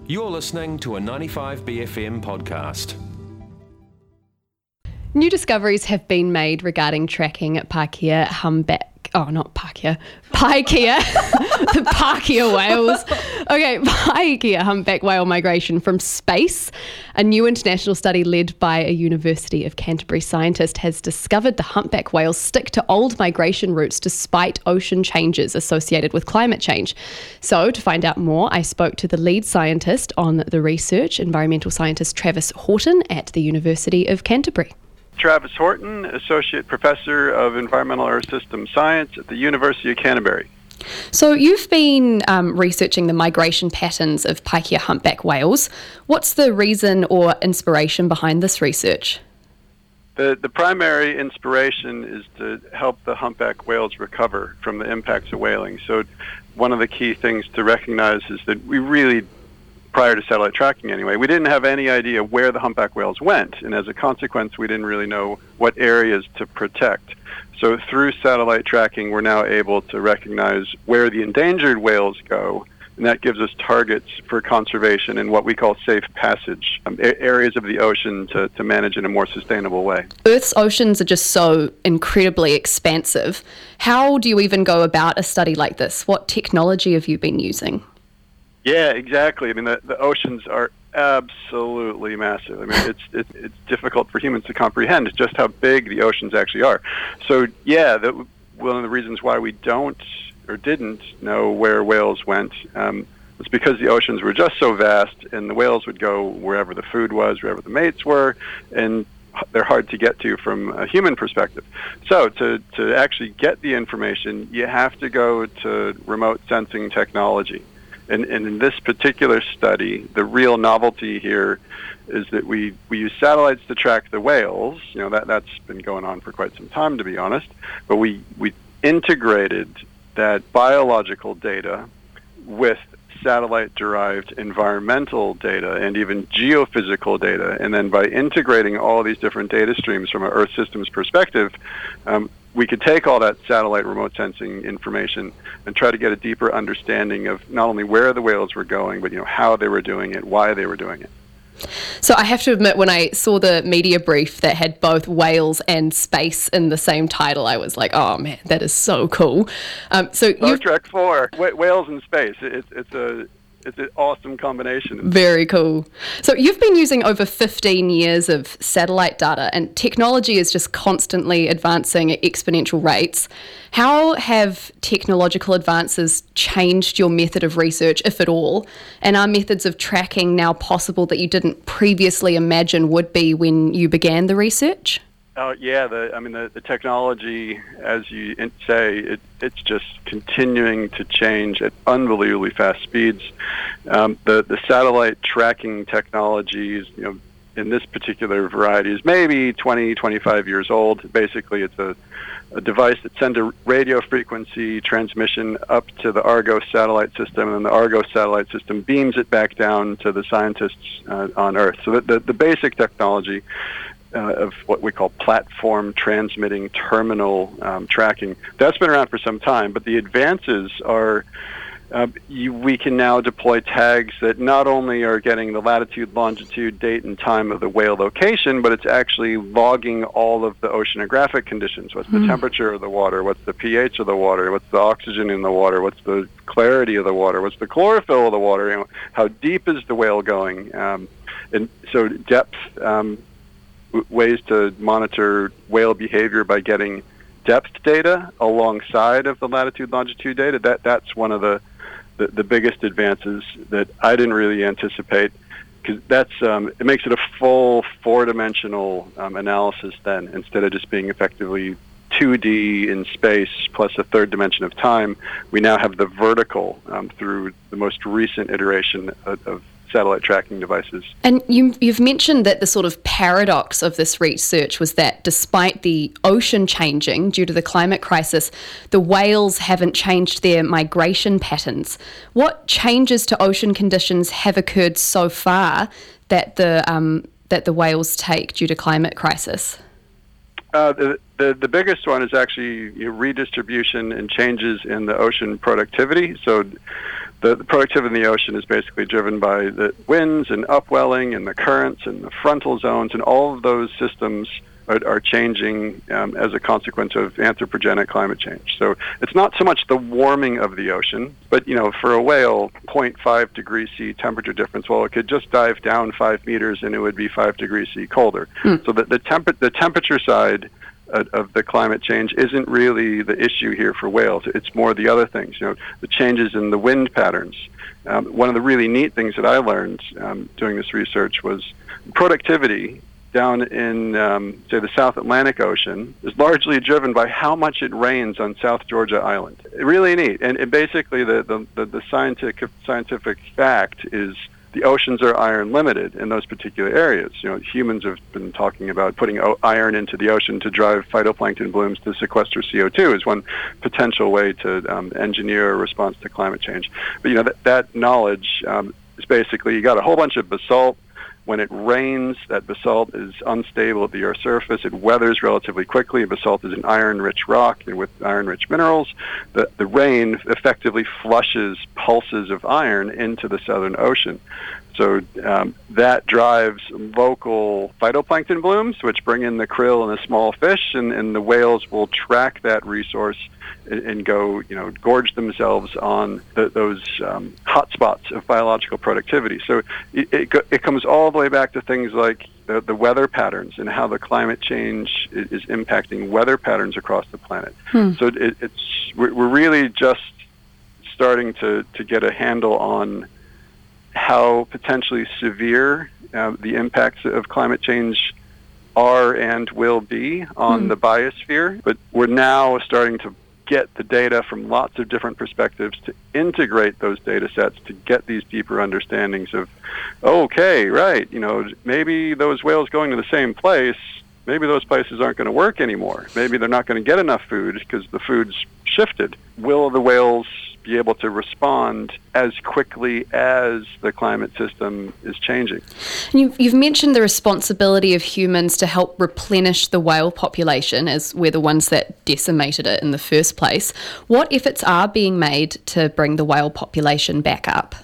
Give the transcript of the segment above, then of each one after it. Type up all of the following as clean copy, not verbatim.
You're listening to a 95BFM podcast. New discoveries have been made regarding tracking Paikea humpback. Oh, not Paikea. Paikea. The Paikea whales. Okay, Paikea humpback whale migration from space. A new international study led by a University of Canterbury scientist has discovered the humpback whales stick to old migration routes despite ocean changes associated with climate change. So, to find out more, I spoke to the lead scientist on the research, environmental scientist Travis Horton at the University of Canterbury. Travis Horton, Associate Professor of Environmental Earth System Science at the University of Canterbury. So you've been researching the migration patterns of Paikea humpback whales. What's the reason or inspiration behind this research? The primary inspiration is to help the humpback whales recover from the impacts of whaling. So one of the key things to recognize is that we really, prior to satellite tracking anyway, we didn't have any idea where the humpback whales went, and as a consequence, we didn't really know what areas to protect. So through satellite tracking, we're now able to recognize where the endangered whales go, and that gives us targets for conservation in what we call safe passage, areas of the ocean to manage in a more sustainable way. Earth's oceans are just so incredibly expansive. How do you even go about a study like this? What technology have you been using? Yeah, exactly. I mean, the oceans are absolutely massive. I mean, it's difficult for humans to comprehend just how big the oceans actually are. So, yeah, one of the reasons why we don't or didn't know where whales went was because the oceans were just so vast, and the whales would go wherever the food was, wherever the mates were, and they're hard to get to from a human perspective. So to actually get the information, you have to go to remote sensing technology. And in this particular study, the real novelty here is that we use satellites to track the whales. You know, that's been going on for quite some time, to be honest. But we integrated that biological data with satellite-derived environmental data and even geophysical data. And then by integrating all these different data streams from an Earth systems perspective, we could take all that satellite remote sensing information and try to get a deeper understanding of not only where the whales were going, but how they were doing it, why they were doing it. So I have to admit, when I saw the media brief that had both whales and space in the same title, I was like, oh man, that is so cool. Star Trek 4, whales in space. It's an awesome combination. Very cool. So you've been using over 15 years of satellite data, and technology is just constantly advancing at exponential rates. How have technological advances changed your method of research, if at all? And are methods of tracking now possible that you didn't previously imagine would be when you began the research? Oh yeah, the technology, as you say, it's just continuing to change at unbelievably fast speeds. The satellite tracking technologies, in this particular variety, is maybe 20, 25 years old. Basically, it's a device that sends a radio frequency transmission up to the Argos satellite system, and then the Argos satellite system beams it back down to the scientists on Earth. So the basic technology of what we call platform transmitting terminal tracking, that's been around for some time, but the advances are we can now deploy tags that not only are getting the latitude, longitude, date, and time of the whale location, but it's actually logging all of the oceanographic conditions. What's the temperature of the water? What's the pH of the water? What's the oxygen in the water? What's the clarity of the water? What's the chlorophyll of the water? How deep is the whale going? And so depth, ways to monitor whale behavior by getting depth data alongside of the latitude, longitude data. That's one of the biggest advances that I didn't really anticipate, because it makes it a full four-dimensional analysis then, instead of just being effectively 2D in space plus a third dimension of time. We now have the vertical through the most recent iteration of satellite tracking devices. And you've mentioned that the sort of paradox of this research was that despite the ocean changing due to the climate crisis, the whales haven't changed their migration patterns. What changes to ocean conditions have occurred so far that the whales take due to climate crisis? The biggest one is actually redistribution and changes in the ocean productivity. So The productivity in the ocean is basically driven by the winds and upwelling and the currents and the frontal zones, and all of those systems are changing as a consequence of anthropogenic climate change. So it's not so much the warming of the ocean, but for a whale, 0.5 degrees C temperature difference, well, it could just dive down 5 meters and it would be 5 degrees C colder. So the temperature side of the climate change isn't really the issue here for whales. It's more the other things, the changes in the wind patterns. One of the really neat things that I learned doing this research was productivity down in, say, the South Atlantic Ocean is largely driven by how much it rains on South Georgia Island. Really neat. And basically the scientific fact is the oceans are iron limited in those particular areas. Humans have been talking about putting iron into the ocean to drive phytoplankton blooms to sequester CO2 is one potential way to engineer a response to climate change. But that knowledge is basically you got a whole bunch of basalt. When it rains, that basalt is unstable at the Earth's surface. It weathers relatively quickly. Basalt is an iron-rich rock with iron-rich minerals. The rain effectively flushes pulses of iron into the Southern Ocean. So that drives local phytoplankton blooms, which bring in the krill and the small fish, and the whales will track that resource and go, gorge themselves on those hotspots of biological productivity. So it comes all the way back to things like the weather patterns and how the climate change is impacting weather patterns across the planet. So we're really just starting to get a handle on how potentially severe the impacts of climate change are and will be on the biosphere. But we're now starting to get the data from lots of different perspectives to integrate those data sets to get these deeper understandings of, okay, right, maybe those whales going to the same place, maybe those places aren't going to work anymore. Maybe they're not going to get enough food because the food's shifted. Will the whales be able to respond as quickly as the climate system is changing? You've mentioned the responsibility of humans to help replenish the whale population, as we're the ones that decimated it in the first place. What efforts are being made to bring the whale population back up?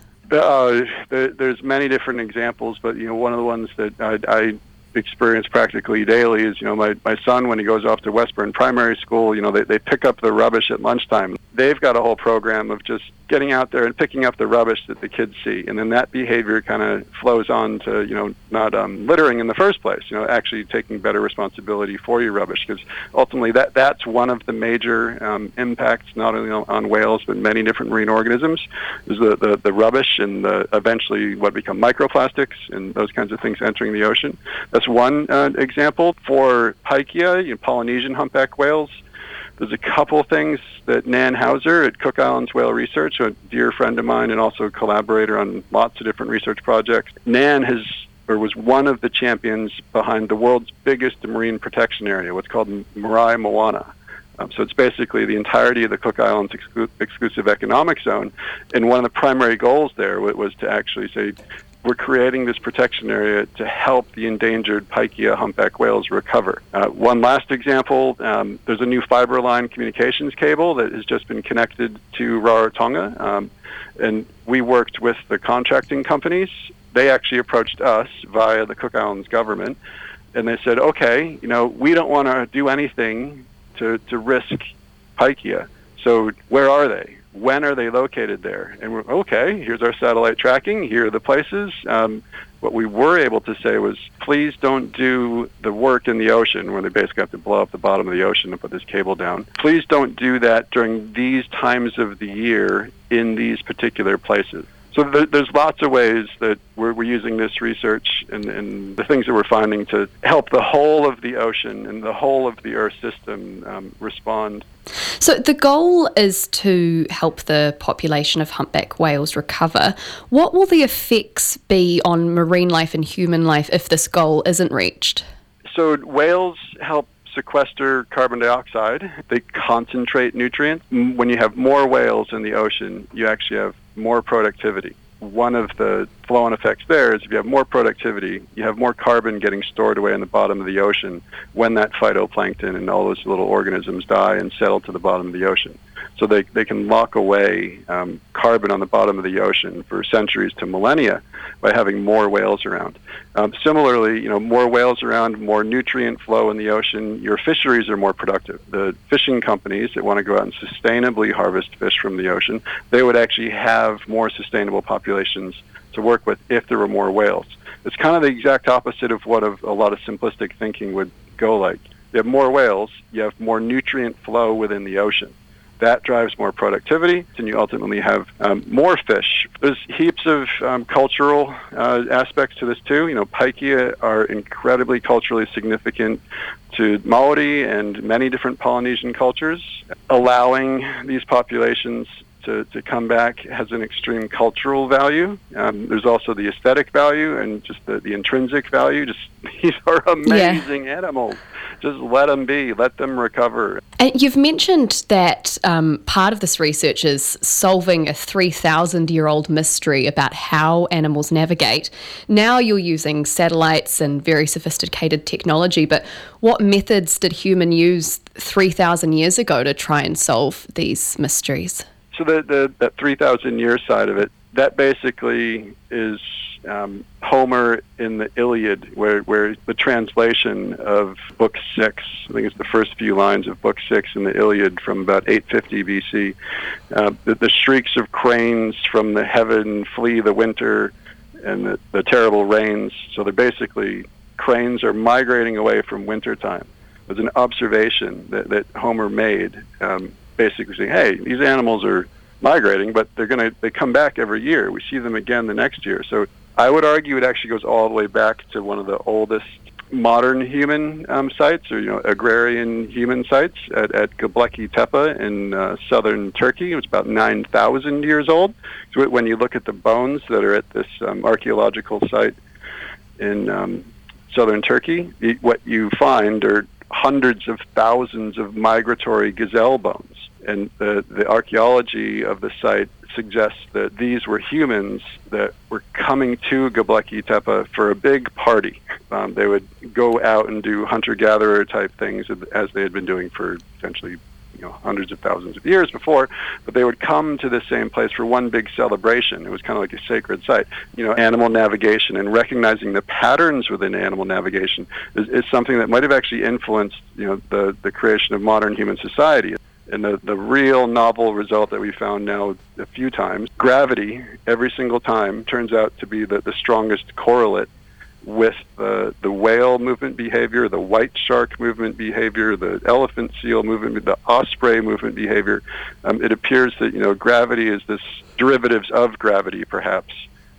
There's many different examples, but one of the ones that I experience practically daily is, my son, when he goes off to Westburn Primary School, they pick up the rubbish at lunchtime. They've got a whole program of just getting out there and picking up the rubbish that the kids see, and then that behavior kind of flows on to, not littering in the first place, actually taking better responsibility for your rubbish, because ultimately that's one of the major impacts, not only on whales, but many different marine organisms, is the rubbish and eventually what become microplastics and those kinds of things entering the ocean. That's one example. For Paikia, Polynesian humpback whales, there's a couple things that Nan Hauser at Cook Islands Whale Research, a dear friend of mine and also a collaborator on lots of different research projects. Nan was one of the champions behind the world's biggest marine protection area, what's called Marai Moana. So it's basically the entirety of the Cook Islands exclusive economic zone. And one of the primary goals there was to actually say, we're creating this protection area to help the endangered Paikia humpback whales recover. One last example, there's a new fiber line communications cable that has just been connected to Rarotonga, and we worked with the contracting companies. They actually approached us via the Cook Islands government, and they said, okay, we don't want to do anything to risk Paikia, so where are they? When are they located there? And we're, okay, here's our satellite tracking. Here are the places. What we were able to say was, please don't do the work in the ocean where they basically have to blow up the bottom of the ocean and put this cable down. Please don't do that during these times of the year in these particular places. So there's lots of ways that we're using this research and the things that we're finding to help the whole of the ocean and the whole of the Earth system respond. So the goal is to help the population of humpback whales recover. What will the effects be on marine life and human life if this goal isn't reached? So whales help sequester carbon dioxide. They concentrate nutrients. When you have more whales in the ocean, you actually have more productivity. One of the flow-on effects there is if you have more productivity, you have more carbon getting stored away in the bottom of the ocean when that phytoplankton and all those little organisms die and settle to the bottom of the ocean. So they can lock away carbon on the bottom of the ocean for centuries to millennia by having more whales around. Similarly, more whales around, more nutrient flow in the ocean, your fisheries are more productive. The fishing companies that want to go out and sustainably harvest fish from the ocean, they would actually have more sustainable populations to work with if there were more whales. It's kind of the exact opposite of what a lot of simplistic thinking would go like. You have more whales, you have more nutrient flow within the ocean. That drives more productivity, and you ultimately have more fish. There's heaps of cultural aspects to this too. Paikia are incredibly culturally significant to Maori and many different Polynesian cultures. Allowing these populations to come back has an extreme cultural value. There's also the aesthetic value and just the intrinsic value. These are amazing animals. Just let them be. Let them recover. And you've mentioned that part of this research is solving a 3,000-year-old mystery about how animals navigate. Now you're using satellites and very sophisticated technology, but what methods did humans use 3,000 years ago to try and solve these mysteries? So that 3,000-year side of it, that basically is Homer in the Iliad, where the translation of Book 6, I think it's the first few lines of Book 6 in the Iliad from about 850 BC, the shrieks of cranes from the heaven flee the winter and the terrible rains. So they're basically, cranes are migrating away from wintertime. It was an observation that Homer made, basically saying, hey, these animals are migrating, but they come back every year. We see them again the next year. So I would argue it actually goes all the way back to one of the oldest modern human sites, or agrarian human sites at Göbekli Tepe in southern Turkey. It was about 9,000 years old. So when you look at the bones that are at this archaeological site in southern Turkey, what you find are hundreds of thousands of migratory gazelle bones. And the archaeology of the site suggests that these were humans that were coming to Göbekli Tepe for a big party. They would go out and do hunter-gatherer type things as they had been doing for essentially hundreds of thousands of years before, but they would come to the same place for one big celebration. It was kind of like a sacred site. Animal navigation and recognizing the patterns within animal navigation is something that might have actually influenced the creation of modern human society. And the real novel result that we found now a few times, gravity every single time turns out to be the strongest correlate with the whale movement behavior, the white shark movement behavior, the elephant seal movement, the osprey movement behavior. It appears that gravity is this, derivatives of gravity perhaps,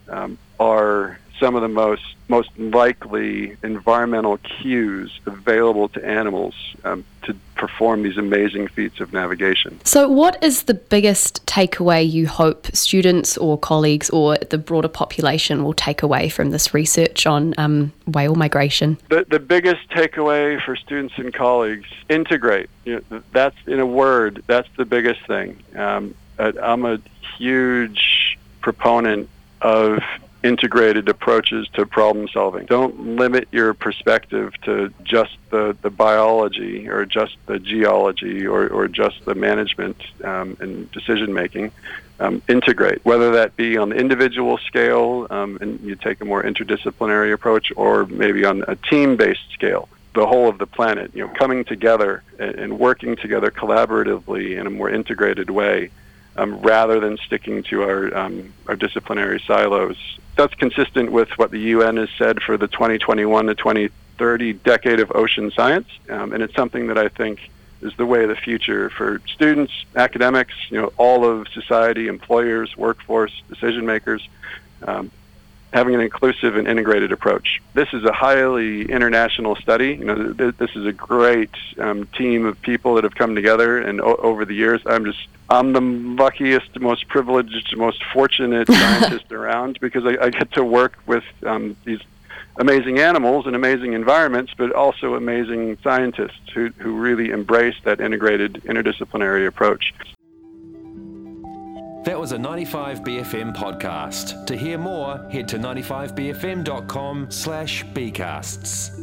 are some of the most likely environmental cues available to animals to perform these amazing feats of navigation. So what is the biggest takeaway you hope students or colleagues or the broader population will take away from this research on whale migration? The biggest takeaway for students and colleagues, integrate. That's, in a word, that's the biggest thing. I'm a huge proponent of integrated approaches to problem solving. Don't limit your perspective to just the biology or just the geology or just the management and decision making. Integrate, whether that be on the individual scale and you take a more interdisciplinary approach, or maybe on a team-based scale, the whole of the planet, coming together and working together collaboratively in a more integrated way, rather than sticking to our disciplinary silos. That's consistent with what the UN has said for the 2021 to 2030 decade of ocean science, and it's something that I think is the way of the future for students, academics, all of society, employers, workforce, decision makers, having an inclusive and integrated approach. This is a highly international study. This is a great team of people that have come together, and over the years, I'm the luckiest, most privileged, most fortunate scientist around, because I get to work with these amazing animals and amazing environments, but also amazing scientists who really embrace that integrated, interdisciplinary approach. That was a 95BFM podcast. To hear more, head to 95bfm.com/bcasts.